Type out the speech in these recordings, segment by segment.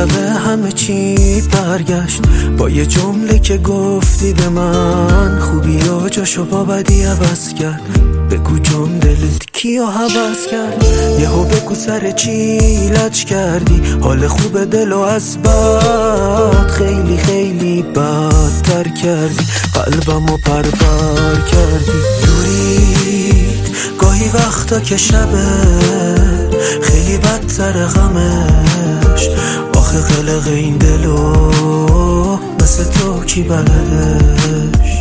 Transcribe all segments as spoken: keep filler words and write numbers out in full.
همه همه چی برگشت با یه جمله که گفتی به من. خوبی ها جاشو با بدی عوض کرد. بگو جون دلت کیو حوض کرد؟ یهو بگو سر چی لج کردی؟ حال خوب دلو از بد خیلی خیلی بدتر کردی. قلبمو پرپر کردی. دورید گاهی وقتا که شبه خیلی بدتر غمش. آخه قلق این دلو مثل تو کی بلدش؟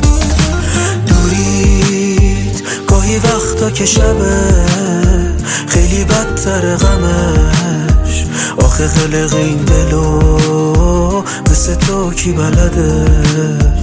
دورید گاهی وقتا که شبه خیلی بدتر غمش. آخه قلق این دلو مثل تو کی بلدش؟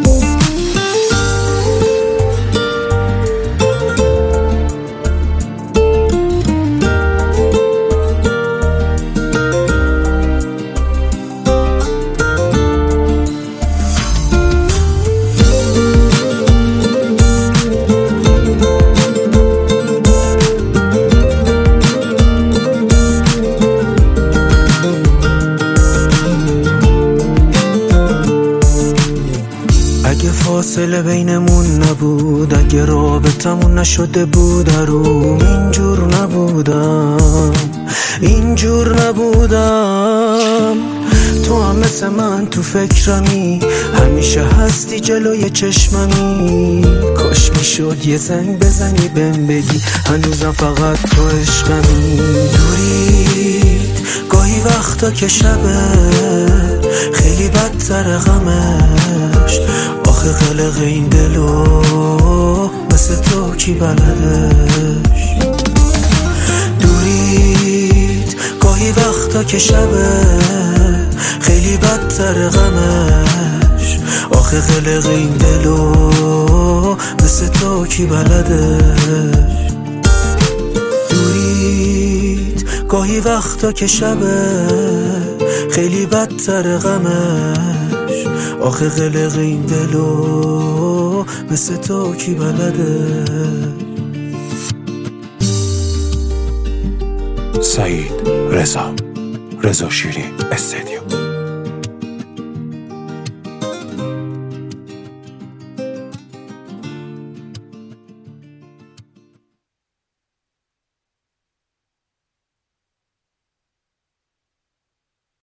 اگه فاصله بینمون نبود، اگه رابطمون نشده بود اروم، اینجور نبودم اینجور نبودم. تو هم مثل من تو فکرمی، همیشه هستی جلوی چشممی. کاش میشد یه زنگ بزنی بهم بگی هنوزم فقط تو عشقمی. دورید گاهی وقتا که شبه خیلی بدتر غمش. آخه قلق این دلو مثل تو کی بلدش؟ دورید گاهی وقتا که شبه خیلی بدتر غمش. آخه قلق این دلو مثل تو کی بلدش؟ دورید گاهی وقتا که شبه خیلی بدتر غمش. آخه قلق این دلو مثل تو کی بلدش؟ سعید رضا رضا شیرین استدیو.